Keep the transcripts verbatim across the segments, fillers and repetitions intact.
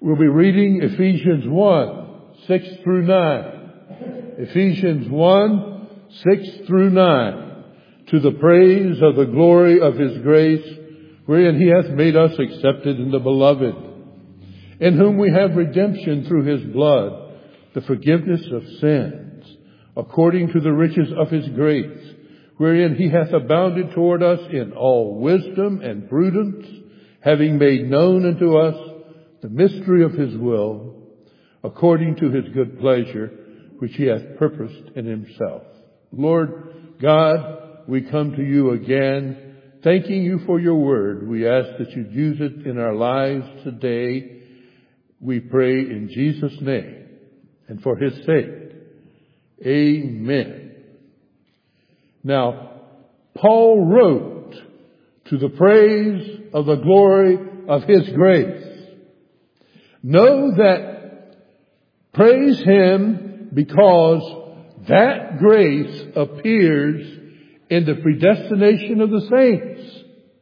We'll be reading Ephesians one, six through nine. Ephesians one, six through nine. To the praise of the glory of His grace, wherein He hath made us accepted in the Beloved, in whom we have redemption through His blood, the forgiveness of sins, according to the riches of His grace, wherein He hath abounded toward us in all wisdom and prudence, having made known unto us the mystery of His will, according to His good pleasure, which He hath purposed in Himself. Lord God, we come to You again, thanking You for Your word. We ask that You'd use it in our lives today. We pray in Jesus' name and for His sake. Amen. Now, Paul wrote to the praise of the glory of His grace. Know that praise Him because that grace appears in the predestination of the saints.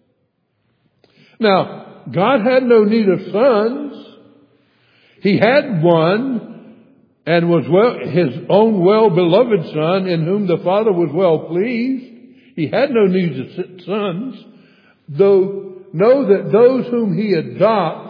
Now, God had no need of sons. He had one, and was well, His own well-beloved Son, in whom the Father was well pleased. He had no need of sons, though know that those whom He adopts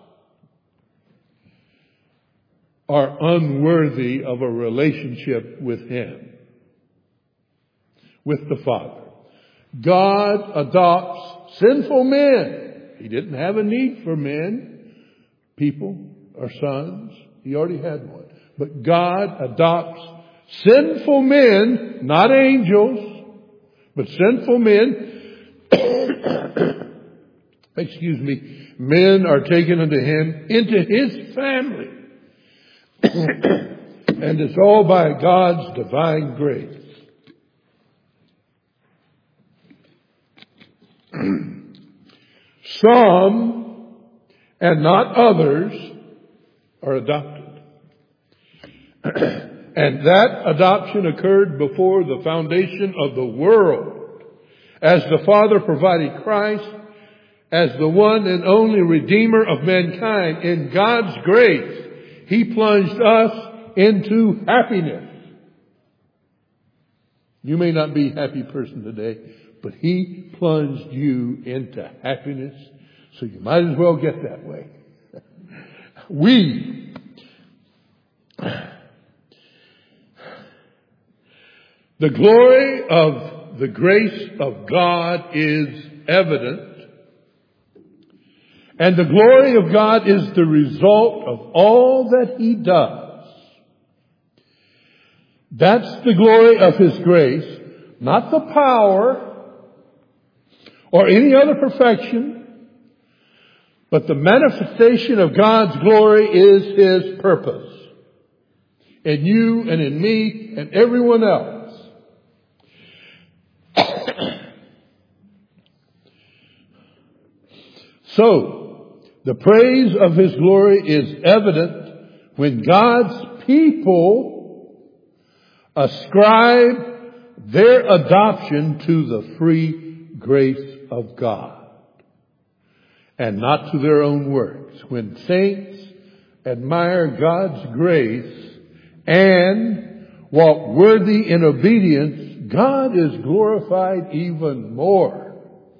are unworthy of a relationship with Him, with the Father. God adopts sinful men. He didn't have a need for men, people, or sons. He already had one. But God adopts sinful men, not angels, but sinful men. Excuse me. Men are taken unto Him into His family. And it's all by God's divine grace. Some, and not others, are adopted. And that adoption occurred before the foundation of the world, as the Father provided Christ as the one and only Redeemer of mankind. In God's grace, He plunged us into happiness. You may not be a happy person today, but He plunged you into happiness, so you might as well get that way. We, the glory of the grace of God is evident. And the glory of God is the result of all that He does. That's the glory of His grace, not the power or any other perfection, but the manifestation of God's glory is His purpose in you and in me and everyone else. So, the praise of His glory is evident when God's people ascribe their adoption to the free grace of God and not to their own works. When saints admire God's grace and walk worthy in obedience, God is glorified even more.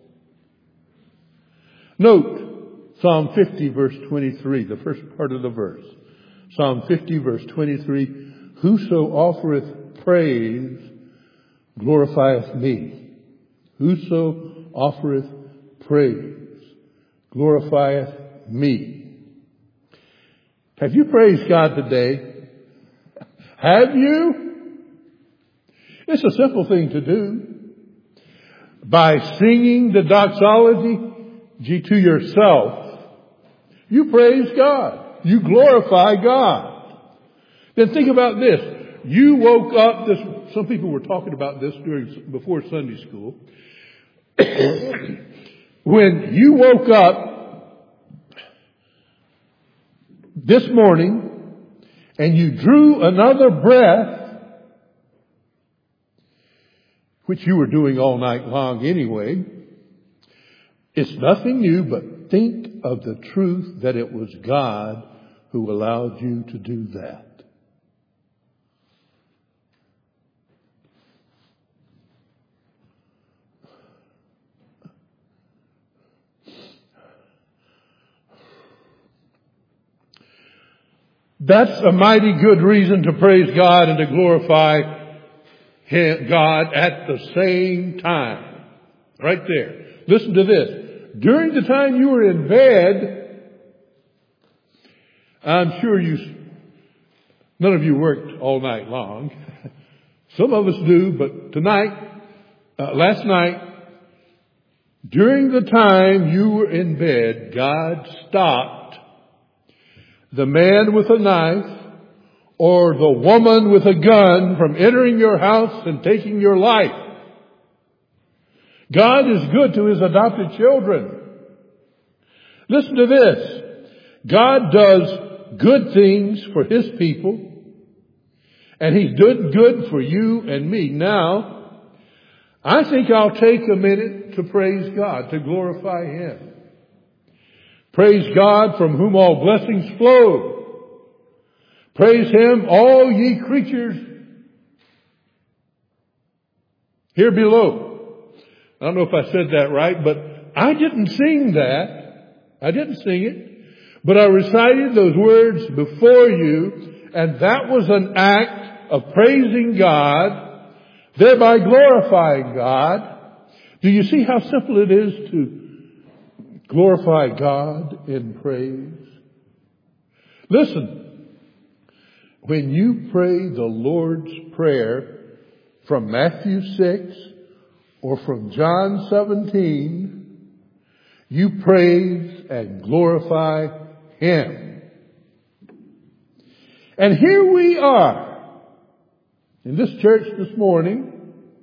Note Psalm fifty verse twenty-three, the first part of the verse. Psalm fifty verse twenty-three, whoso offereth praise glorifieth me. Whoso offereth praise glorifieth me. Have you praised God today? Have you? It's a simple thing to do. By singing the doxology to yourself, you praise God. You glorify God. Then think about this. You woke up this, some people were talking about this during, before Sunday school. When you woke up this morning and you drew another breath, which you were doing all night long anyway, it's nothing new, but think of the truth that it was God who allowed you to do that. That's a mighty good reason to praise God and to glorify Him, God at the same time. Right there. Listen to this. During the time you were in bed, I'm sure you, none of you worked all night long. Some of us do, but tonight, uh, last night, during the time you were in bed, God stopped the man with a knife or the woman with a gun from entering your house and taking your life. God is good to His adopted children. Listen to this. God does good things for His people, and He's doing good for you and me. Now, I think I'll take a minute to praise God, to glorify Him. Praise God from whom all blessings flow. Praise Him, all ye creatures here below. I don't know if I said that right, but I didn't sing that. I didn't sing it. But I recited those words before you, and that was an act of praising God, thereby glorifying God. Do you see how simple it is to glorify God in praise? Listen, when you pray the Lord's Prayer from Matthew six or from John seventeen, you praise and glorify Him. And here we are in this church this morning,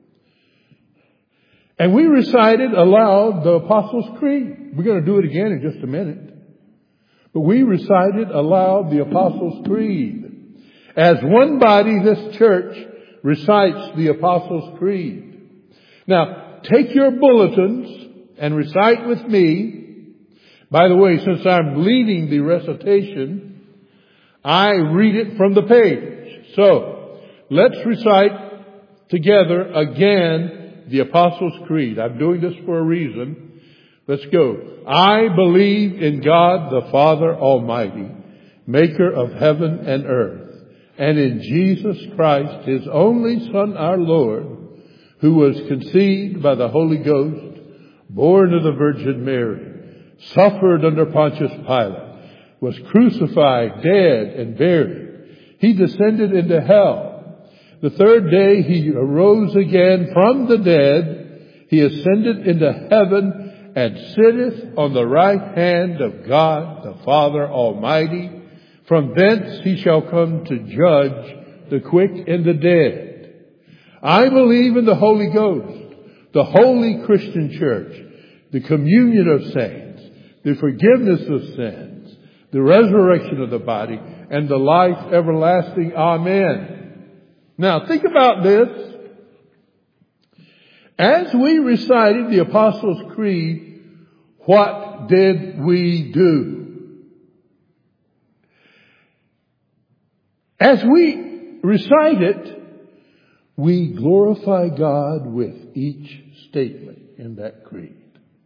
and we recited aloud the Apostles' Creed. We're going to do it again in just a minute. But we recited aloud the Apostles' Creed. As one body, this church recites the Apostles' Creed. Now, take your bulletins and recite with me. By the way, since I'm leading the recitation, I read it from the page. So, let's recite together again the Apostles' Creed. I'm doing this for a reason. Let's go. I believe in God the Father Almighty, maker of heaven and earth, and in Jesus Christ, His only Son, our Lord, who was conceived by the Holy Ghost, born of the Virgin Mary, suffered under Pontius Pilate, was crucified, dead, and buried. He descended into hell. The third day He arose again from the dead. He ascended into heaven and sitteth on the right hand of God the Father Almighty. From thence He shall come to judge the quick and the dead. I believe in the Holy Ghost, the holy Christian church, the communion of saints, the forgiveness of sins, the resurrection of the body, and the life everlasting. Amen. Now think about this. As we recited the Apostles' Creed, what did we do? As we recite it, we glorify God with each statement in that creed.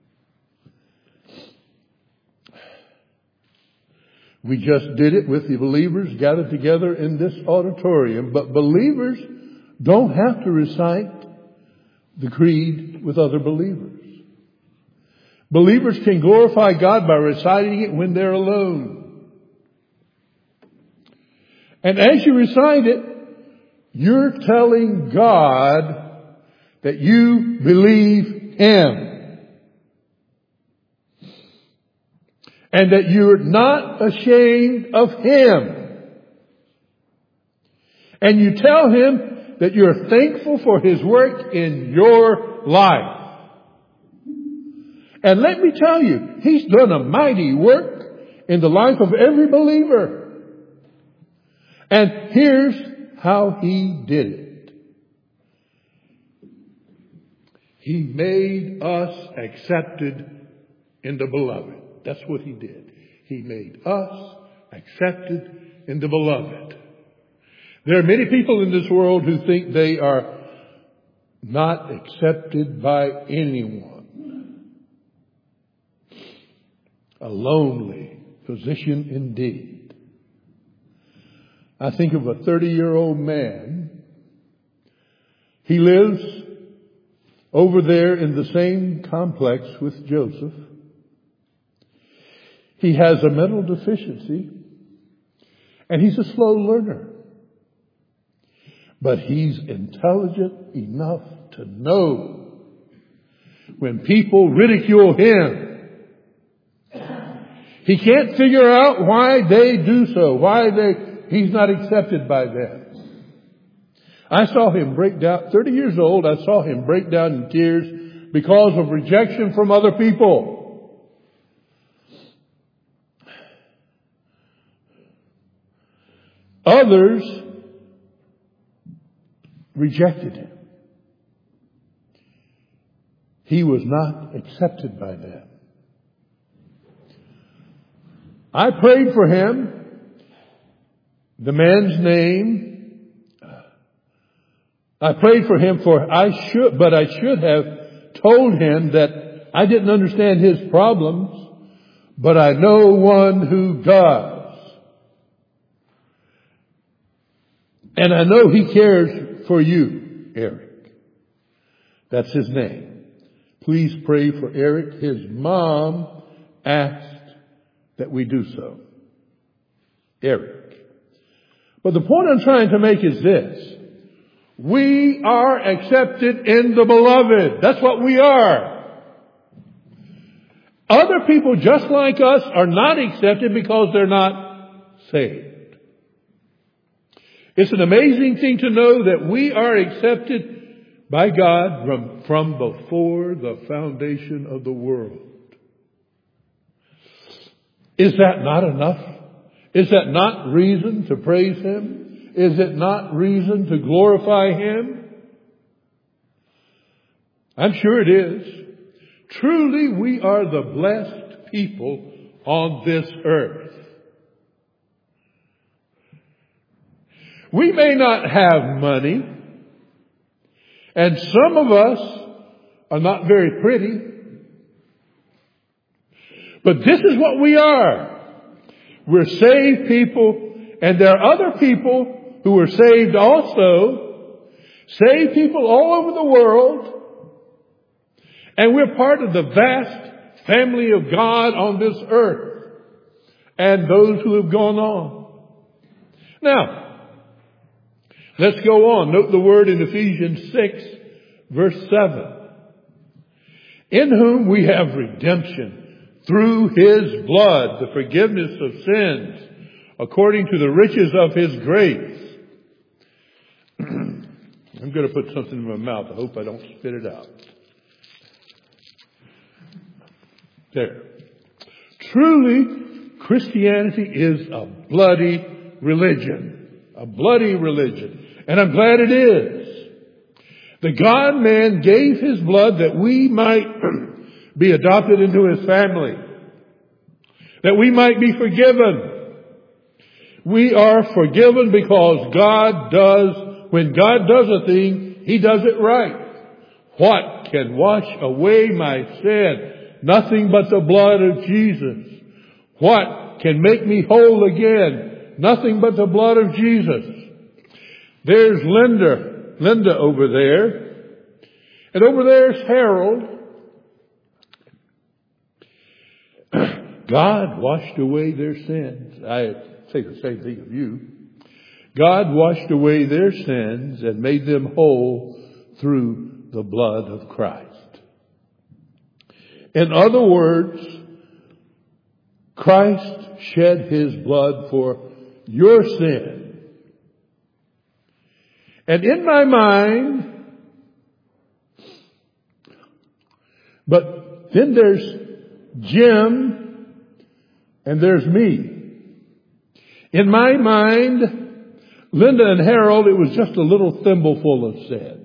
We just did it with the believers gathered together in this auditorium, but believers don't have to recite the creed with other believers. Believers can glorify God by reciting it when they're alone. And as you recite it, you're telling God that you believe Him. And that you're not ashamed of Him. And you tell Him that you're thankful for His work in your life. And let me tell you, He's done a mighty work in the life of every believer. And here's how He did it. He made us accepted in the beloved. That's what He did. He made us accepted in the beloved. There are many people in this world who think they are not accepted by anyone. A lonely position indeed. I think of a thirty-year-old man. He lives over there in the same complex with Joseph. He has a mental deficiency, and he's a slow learner. But he's intelligent enough to know when people ridicule him. He can't figure out why they do so, why they he's not accepted by them. I saw him break down, thirty years old, I saw him break down in tears because of rejection from other people. Others rejected him. He was not accepted by them. I prayed for him. The man's name, I prayed for him for I should, but I should have told him that I didn't understand his problems, but I know one who does. And I know he cares for you, Eric. That's his name. Please pray for Eric. His mom asked that we do so. Eric. But the point I'm trying to make is this. We are accepted in the beloved. That's what we are. Other people just like us are not accepted because they're not saved. It's an amazing thing to know that we are accepted by God from, from before the foundation of the world. Is that not enough? Is that not reason to praise Him? Is it not reason to glorify Him? I'm sure it is. Truly, we are the blessed people on this earth. We may not have money, and some of us are not very pretty, but this is what we are. We're saved people, and there are other people who are saved also, saved people all over the world, and we're part of the vast family of God on this earth, and those who have gone on. Now, let's go on. Note the word in Ephesians six, verse seven. In whom we have redemption through His blood, the forgiveness of sins, according to the riches of His grace. I'm going to put something in my mouth. I hope I don't spit it out. There. Truly, Christianity is a bloody religion. A bloody religion. And I'm glad it is. The God-man gave His blood that we might be adopted into His family. That we might be forgiven. We are forgiven because God does, when God does a thing, He does it right. What can wash away my sin? Nothing but the blood of Jesus. What can make me whole again? Nothing but the blood of Jesus. There's Linda, Linda over there. And over there's Harold. God washed away their sins. I say the same thing of you. God washed away their sins and made them whole through the blood of Christ. In other words, Christ shed His blood for your sin. And in my mind, but then there's Jim and there's me. In my mind, Linda and Harold, it was just a little thimbleful of sin.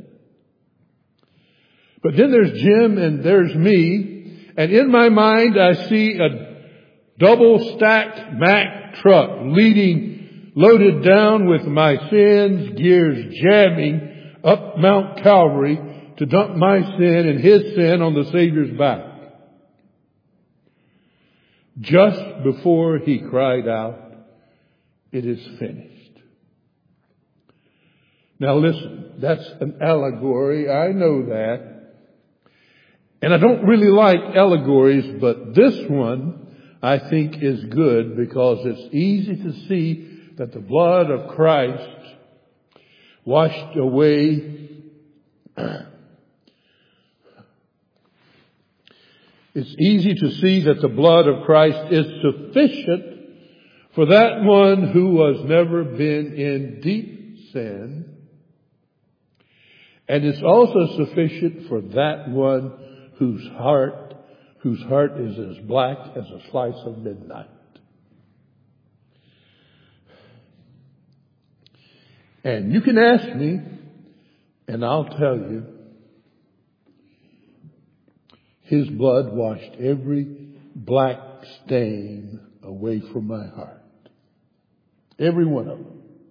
But then there's Jim and there's me. And in my mind, I see a double-stacked Mack truck leading, loaded down with my sins, gears jamming up Mount Calvary to dump my sin and his sin on the Savior's back. Just before he cried out, "It is finished." Now listen, that's an allegory. I know that. And I don't really like allegories, but this one I think is good because it's easy to see that the blood of Christ washed away. It's easy to see that the blood of Christ is sufficient for that one who has never been in deep sin. And it's also sufficient for that one whose heart, whose heart is as black as a slice of midnight. And you can ask me, and I'll tell you, his blood washed every black stain away from my heart. Every one of them.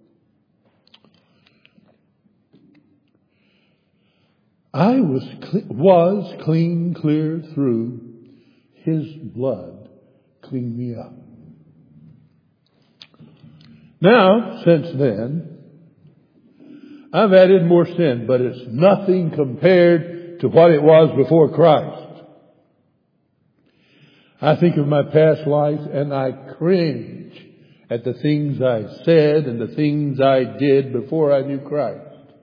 I was cle- was clean clear through. His blood cleaned me up. Now, since then, I've added more sin, but it's nothing compared to what it was before Christ. I think of my past life and I cringe at the things I said and the things I did before I knew Christ.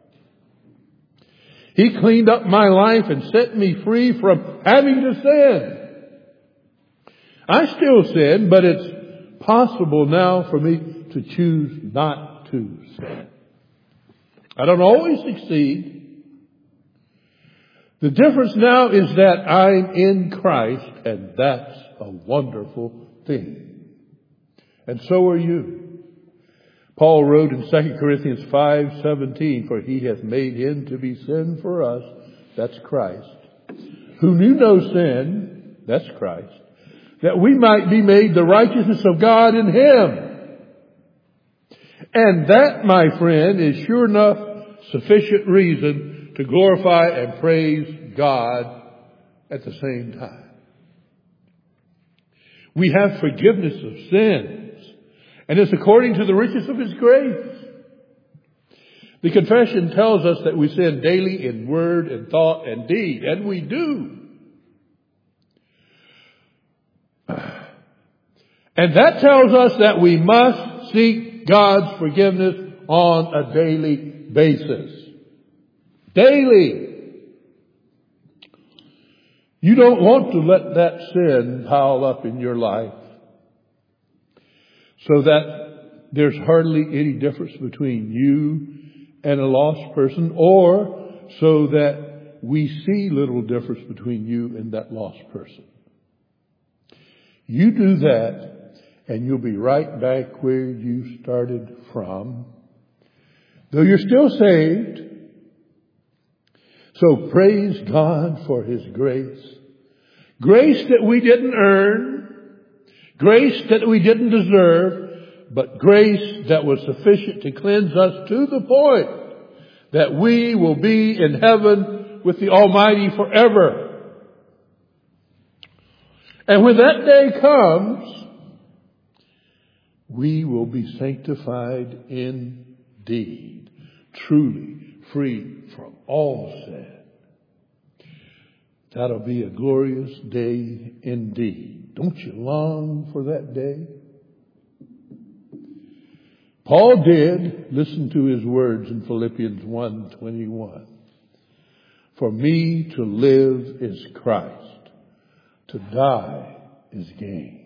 He cleaned up my life and set me free from having to sin. I still sin, but it's possible now for me to choose not to sin. I don't always succeed. The difference now is that I'm in Christ, and that's a wonderful thing. And so are you. Paul wrote in Second Corinthians five seventeen, "For he hath made him to be sin for us," that's Christ, "who knew no sin," that's Christ, "that we might be made the righteousness of God in him." And that, my friend, is sure enough sufficient reason to glorify and praise God at the same time. We have forgiveness of sins. And it's according to the riches of His grace. The confession tells us that we sin daily in word and thought and deed. And we do. And that tells us that we must seek God's forgiveness on a daily basis. Daily. You don't want to let that sin pile up in your life so that there's hardly any difference between you and a lost person, or so that we see little difference between you and that lost person. You do that, and you'll be right back where you started from, though you're still saved. So praise God for His grace. Grace that we didn't earn. Grace that we didn't deserve. But grace that was sufficient to cleanse us to the point that we will be in heaven with the Almighty forever. And when that day comes, we will be sanctified indeed, truly free from all sin. That'll be a glorious day indeed. Don't you long for that day? Paul did. Listen to his words in Philippians one twenty-one. "For me to live is Christ, to die is gain."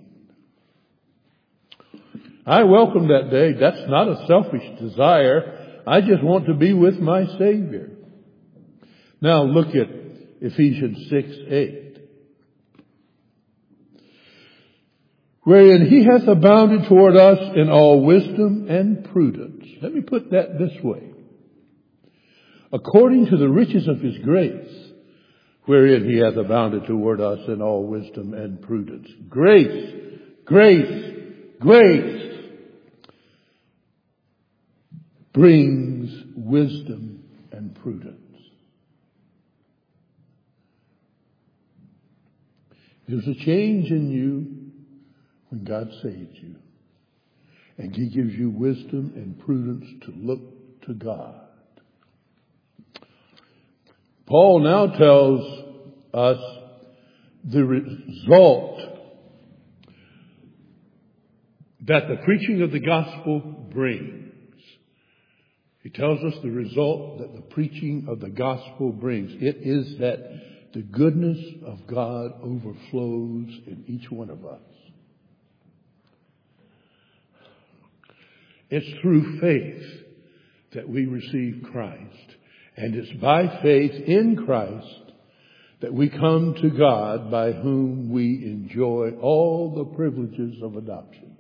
I welcome that day. That's not a selfish desire. I just want to be with my Savior. Now look at Ephesians six eight. "Wherein He hath abounded toward us in all wisdom and prudence." Let me put that this way. "According to the riches of His grace, wherein He hath abounded toward us in all wisdom and prudence." Grace Grace, grace brings wisdom and prudence. There's a change in you when God saves you. And He gives you wisdom and prudence to look to God. Paul now tells us the result that the preaching of the gospel brings. He tells us the result that the preaching of the gospel brings. It is that the goodness of God overflows in each one of us. It's through faith that we receive Christ. And it's by faith in Christ that we come to God, by whom we enjoy all the privileges of adoption.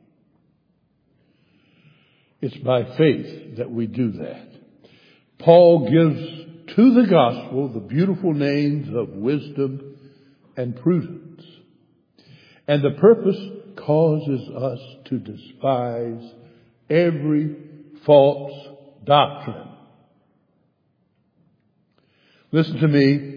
It's by faith that we do that. Paul gives to the gospel the beautiful names of wisdom and prudence. And the purpose causes us to despise every false doctrine. Listen to me.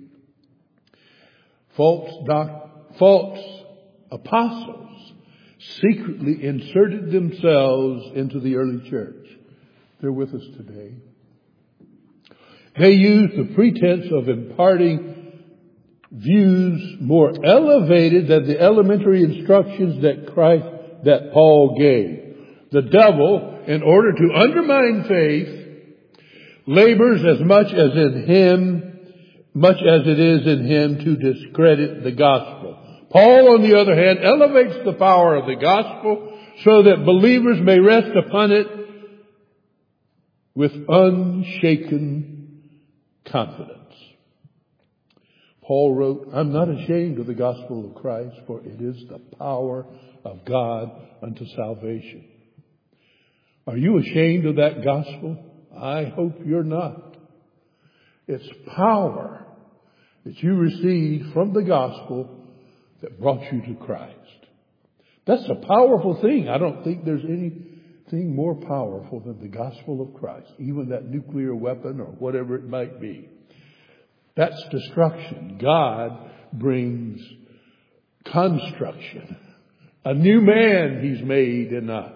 False doc- false apostles secretly inserted themselves into the early church. They're with us today. They used the pretense of imparting views more elevated than the elementary instructions that Christ, that Paul gave. The devil, in order to undermine faith, labors as much as in him much as it is in him to discredit the gospel. Paul, on the other hand, elevates the power of the gospel so that believers may rest upon it with unshaken confidence. Paul wrote, I'm not ashamed of the gospel of Christ, for it is the power of God unto salvation. Are you ashamed of that gospel? I hope you're not. It's power that you received from the gospel that brought you to Christ. That's a powerful thing. I don't think there's anything more powerful than the gospel of Christ, even that nuclear weapon or whatever it might be. That's destruction. God brings construction. A new man He's made in us.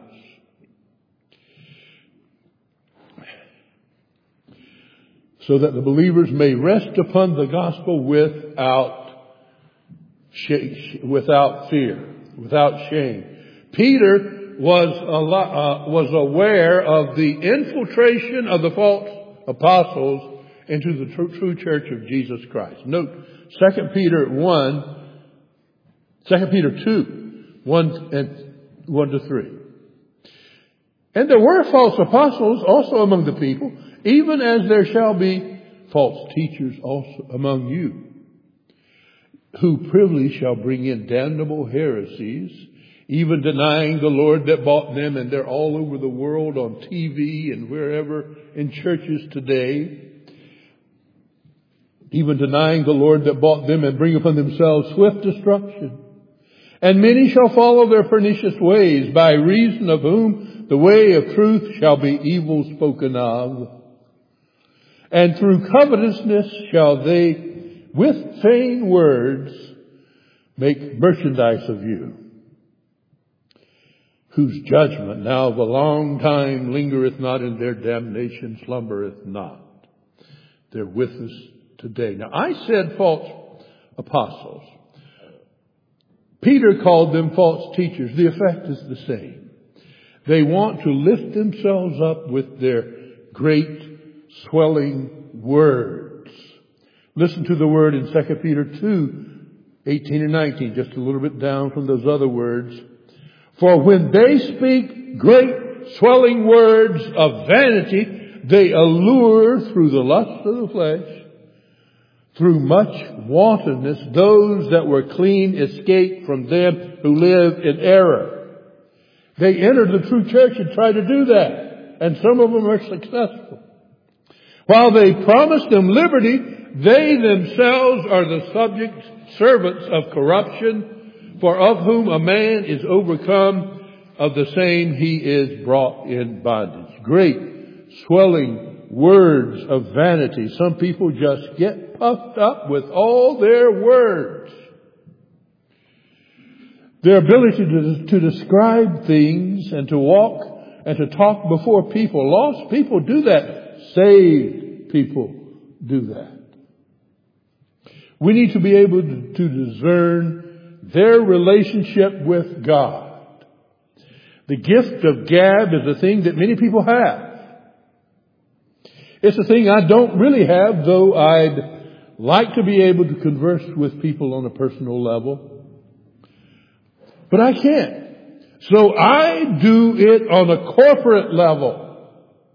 So that the believers may rest upon the gospel without sh- without fear, without shame. Peter was a lo- uh, was aware of the infiltration of the false apostles into the true, true church of Jesus Christ. Note Second Peter one, Second Peter two, one and one to three. And there were false apostles also among the people, even as there shall be false teachers also among you, who privily shall bring in damnable heresies, even denying the Lord that bought them. And they're all over the world on T V and wherever in churches today. Even denying the Lord that bought them, and bring upon themselves swift destruction. And many shall follow their pernicious ways, by reason of whom the way of truth shall be evil spoken of. And through covetousness shall they, with vain words, make merchandise of you, whose judgment now of a long time lingereth not, and their damnation slumbereth not. They're with us today. Now, I said false apostles. Peter called them false teachers. The effect is the same. They want to lift themselves up with their great swelling words. Listen to the word in Second Peter two, eighteen and nineteen, just a little bit down from those other words. For when they speak great swelling words of vanity, they allure through the lust of the flesh, through much wantonness, those that were clean escape from them who live in error. They enter the true church and try to do that. And some of them are successful. While they promise them liberty, they themselves are the subject servants of corruption. For of whom a man is overcome, of the same he is brought in bondage. Great, swelling words of vanity. Some people just get puffed up with all their words. Their ability to, to describe things and to walk and to talk before people. Lost people do that. Saved people do that. We need to be able to, to discern their relationship with God. The gift of gab is a thing that many people have. It's a thing I don't really have, though I'd like to be able to converse with people on a personal level. But I can't. So I do it on a corporate level.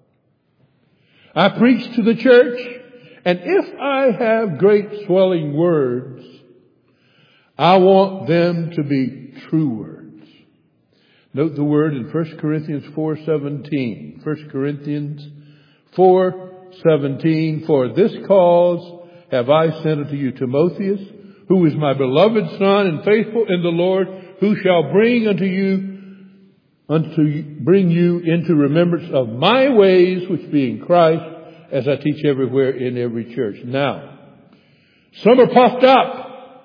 I preach to the church, and if I have great swelling words, I want them to be true words. Note the word in First Corinthians four seventeen. First Corinthians four seventeen. For this cause have I sent unto you Timotheus, who is my beloved son and faithful in the Lord, who shall bring unto you, unto bring you into remembrance of my ways, which be in Christ, as I teach everywhere in every church. Now, some are puffed up,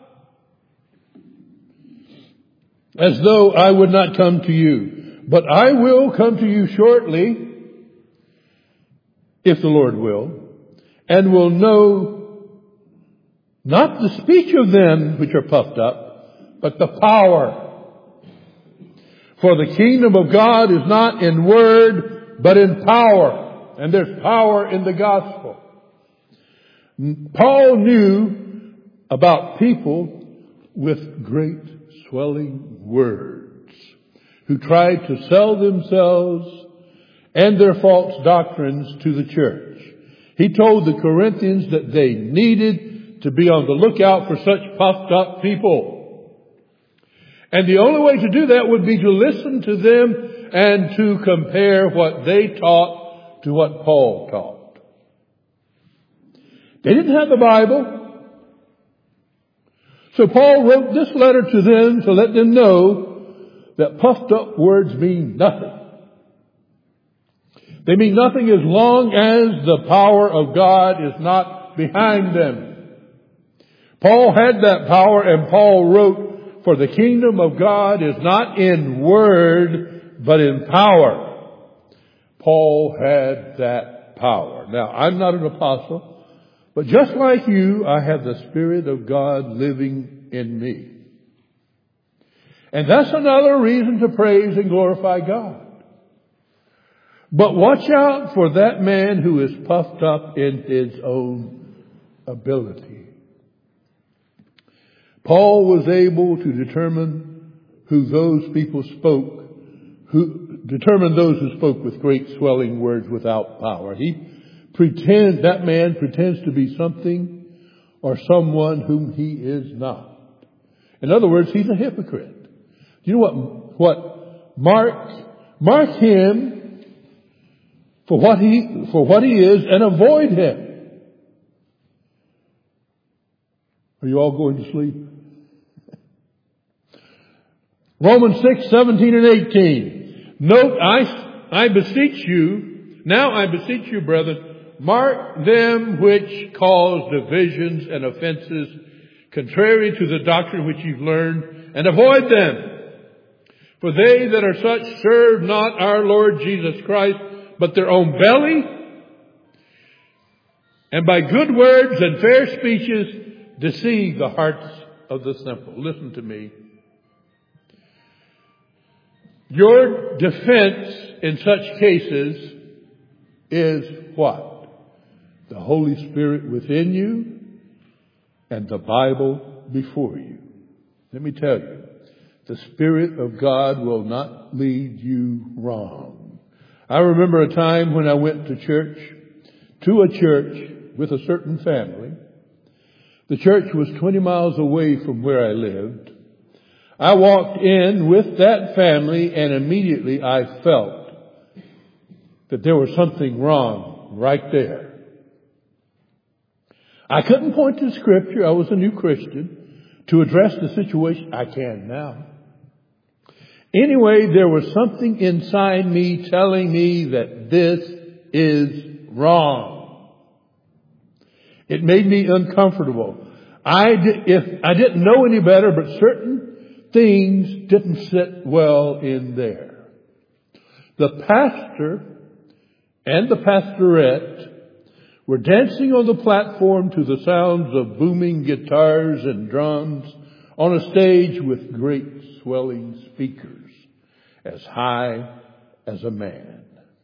as though I would not come to you. But I will come to you shortly, if the Lord will, and will know not the speech of them which are puffed up, but the power. For the kingdom of God is not in word, but in power. And there's power in the gospel. Paul knew about people with great swelling words who tried to sell themselves and their false doctrines to the church. He told the Corinthians that they needed to be on the lookout for such puffed up people. And the only way to do that would be to listen to them and to compare what they taught to what Paul taught. They didn't have the Bible. So Paul wrote this letter to them to let them know that puffed up words mean nothing. They mean nothing as long as the power of God is not behind them. Paul had that power, and Paul wrote, for the kingdom of God is not in word, but in power. Paul had that power. Now, I'm not an apostle, but just like you, I have the Spirit of God living in me. And that's another reason to praise and glorify God. But watch out for that man who is puffed up in his own ability. Paul was able to determine who those people spoke, who determined those who spoke with great swelling words without power. He pretends, that man pretends to be something or someone whom he is not. In other words, he's a hypocrite. You know what, what mark, mark him for what he, for what he is and avoid him. Are you all going to sleep? Romans six, seventeen and eighteen. Note, I, I beseech you, now I beseech you, brethren, mark them which cause divisions and offenses contrary to the doctrine which you've learned, and avoid them. For they that are such serve not our Lord Jesus Christ, but their own belly, and by good words and fair speeches deceive the hearts of the simple. Listen to me. Your defense in such cases is what? The Holy Spirit within you and the Bible before you. Let me tell you, the Spirit of God will not lead you wrong. I remember a time when I went to church, to a church with a certain family. The church was twenty miles away from where I lived. I walked in with that family, and immediately I felt that there was something wrong right there. I couldn't point to Scripture. I was a new Christian. to address the situation. I can now. Anyway, there was something inside me telling me that this is wrong. It made me uncomfortable. I did, if I didn't know any better, but certain things didn't sit well in there. The pastor and the pastorette were dancing on the platform to the sounds of booming guitars and drums on a stage with great swelling speakers as high as a man.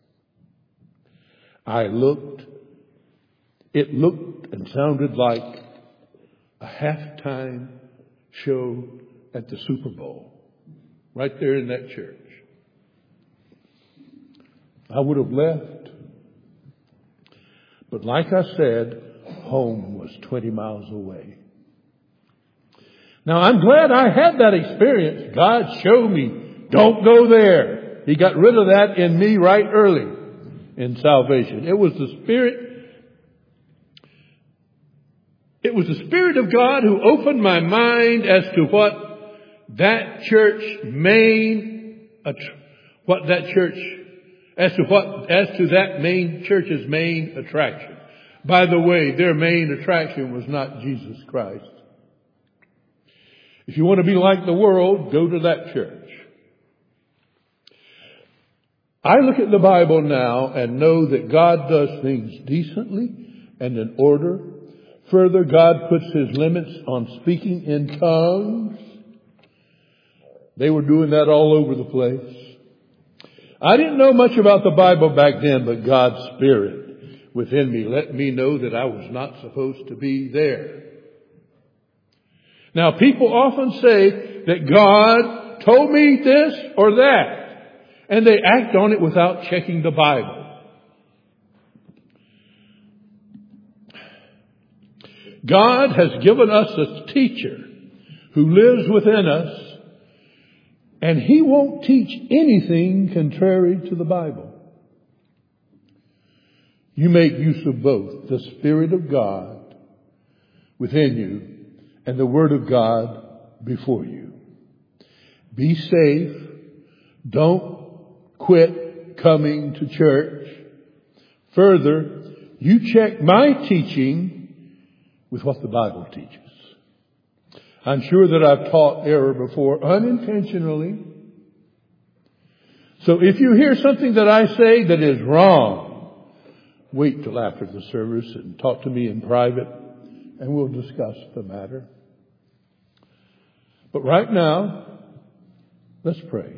I looked. It looked and sounded like a halftime show at the Super Bowl, right there in that church. I would have left, but like I said, home was twenty miles away. Now I'm glad I had that experience. God showed me, don't go there. He got rid of that in me right early in salvation. It was the Spirit It was the Spirit of God who opened my mind as to what that church main, what that church, as to what, as to that main church's main attraction. By the way, their main attraction was not Jesus Christ. If you want to be like the world, go to that church. I look at the Bible now and know that God does things decently and in order. Further, God puts His limits on speaking in tongues. They were doing that all over the place. I didn't know much about the Bible back then, but God's Spirit within me let me know that I was not supposed to be there. Now, people often say that God told me this or that, and they act on it without checking the Bible. God has given us a teacher who lives within us, and He won't teach anything contrary to the Bible. You make use of both the Spirit of God within you and the Word of God before you. Be safe. Don't quit coming to church. Further, you check my teaching with what the Bible teaches. I'm sure that I've taught error before unintentionally. So if you hear something that I say that is wrong, wait till after the service and talk to me in private and we'll discuss the matter. But right now, let's pray.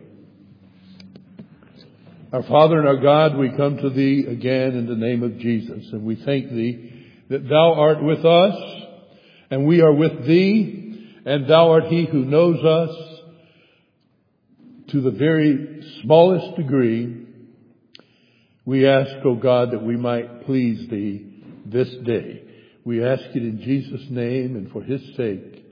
Our Father and our God, we come to Thee again in the name of Jesus, and we thank Thee that Thou art with us, and we are with Thee, and Thou art He who knows us to the very smallest degree. We ask, O God, that we might please Thee this day. We ask it in Jesus' name and for His sake.